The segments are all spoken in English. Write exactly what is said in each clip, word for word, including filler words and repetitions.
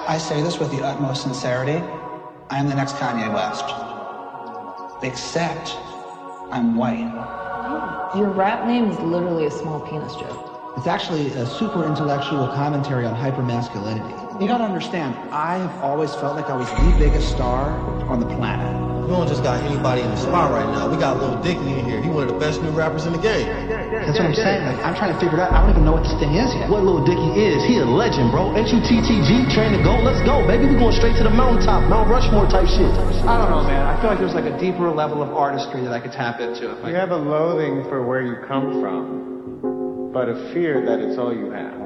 I say this with the utmost sincerity. I am the next Kanye West. Except I'm white. Your rap name is literally a small penis joke. It's actually a super intellectual commentary on hypermasculinity. You gotta understand, I have always felt like I was the biggest star on the planet. We don't just got anybody in the spot right now. We got Lil Dicky in here. He one of the best new rappers in the game. That's what I'm saying. Like, I'm trying to figure it out. I don't even know what this thing is yet. What Lil Dicky is, he a legend, bro. H U T T G, train to go, let's go, baby. We going straight to the mountaintop, Mount Rushmore type shit. I don't know, man. I feel like there's like a deeper level of artistry that I could tap into. If I You have a loathing for where you come from, but a fear that it's all you have.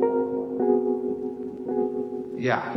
Yeah.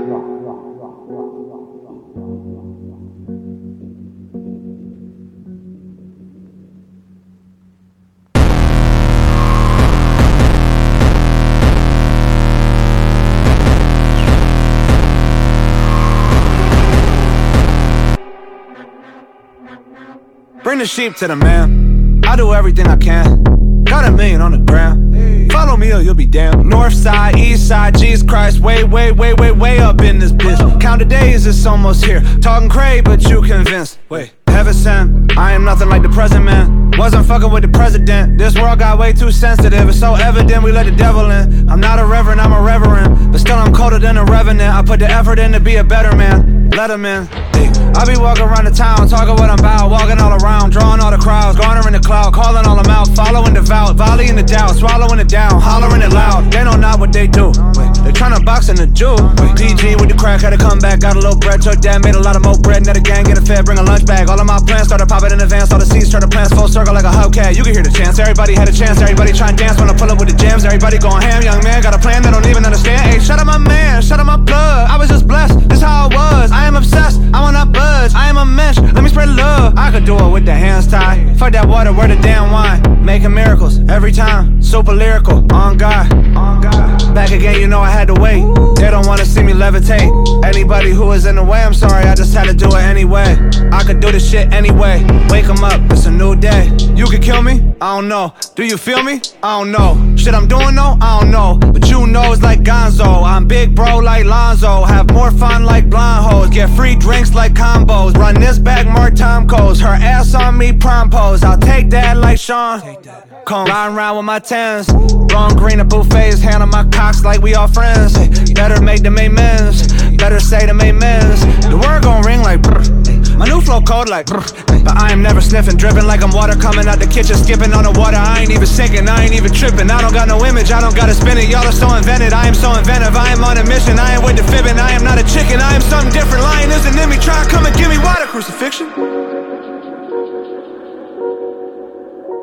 Bring the sheep to the man. I do everything I can. Got a million on the ground. Follow me or you'll be damned. North side, east side, Jesus Christ. Way, way, way, way, way up in this bitch. Count the days, it's almost here. Talking crazy, but you convinced. Wait, heaven sent. I am nothing like the present, man. Wasn't fucking with the president. This world got way too sensitive. It's so evident we let the devil in. I'm not a reverend, I'm a reverend. But still I'm colder than a revenant. I put the effort in to be a better man. Let him in. I be walking around the town, talking what I'm about. Walking all around, drawing all the crowds. Garnering the cloud, calling all them out. Following devout, volleying the doubt. Swallowing it down, hollering it loud. They know not what they do. Wait, they tryna box in the Jew. Wait, P G with the crack, had to come back. Got a little bread, took that, made a lot of more bread. Net a gang, get a fed, bring a lunch bag. All of my plans started popping in advance. All the seeds turn to plants, full circle like a hubcap. You can hear the chants, everybody had a chance. Everybody try and dance when I pull up with the jams. Everybody going ham, young man, got a plan that don't even understand. Hey, shut up my man, shut up my blood. I was just blessed, this how I was. I am obsessed, I want not budge. I am a mensch, let me spread love. I could do it with the hands tied. Fuck that water, where the damn wine. Making miracles every time, super lyrical. On God, on God. Back again, you know I had to wait. They don't wanna see me levitate. Anybody who is in the way, I'm sorry, I just had to do it anyway. I could do this shit anyway. Wake 'em up, it's a new day. You could kill me? I don't know. Do you feel me? I don't know. Shit I'm doing though? I don't know. But you know it's like Gonzo. I'm big bro like Lonzo. Have more fun like blind hoes. Get free drinks like combos. Run this back more time codes. Her ass on me prom pose. I'll take that like Sean. Come riding around with my tens. Wrong green at buffets. Hand on my cocks like we all friends. Better make them amens. Better say them amens. The word gon' ring like brr. My new flow cold like brr. But I am never sniffing. Dripping like I'm water coming out the kitchen. Skipping on the water. I ain't even sinking. I ain't even tripping. I don't got no image. I don't gotta spin it. Y'all are so invented. I am so inventive. I am on a mission. I am with the fibbing. I am not a chicken. I am something different. Lying isn't in me. Try to come and give me water. Crucifixion. You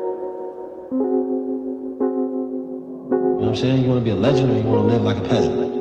know what I'm saying? You want to be a legend or you want to live like a peasant?